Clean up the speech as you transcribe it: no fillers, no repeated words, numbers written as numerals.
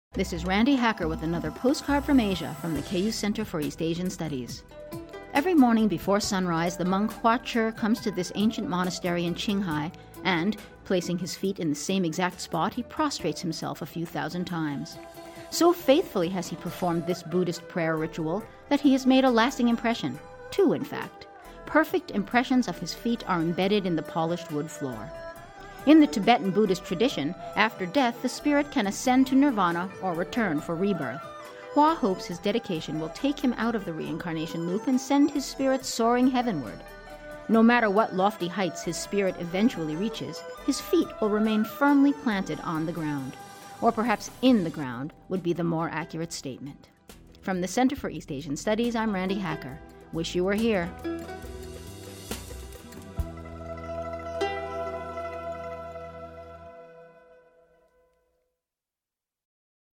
This is Randy Hacker with another postcard from Asia from the KU Center for East Asian Studies. Every morning before sunrise, the monk Hua Che comes to this ancient monastery in Qinghai and, placing his feet in the same exact spot, he prostrates himself a few thousand times. So faithfully has he performed this Buddhist prayer ritual that he has made a lasting impression. Two, in fact. Perfect impressions of his feet are embedded in the polished wood floor. In the Tibetan Buddhist tradition, after death, the spirit can ascend to nirvana or return for rebirth. Hua hopes his dedication will take him out of the reincarnation loop and send his spirit soaring heavenward. No matter what lofty heights his spirit eventually reaches, his feet will remain firmly planted on the ground. Or perhaps in the ground would be the more accurate statement. From the Center for East Asian Studies, I'm Randy Hacker. Wish you were here.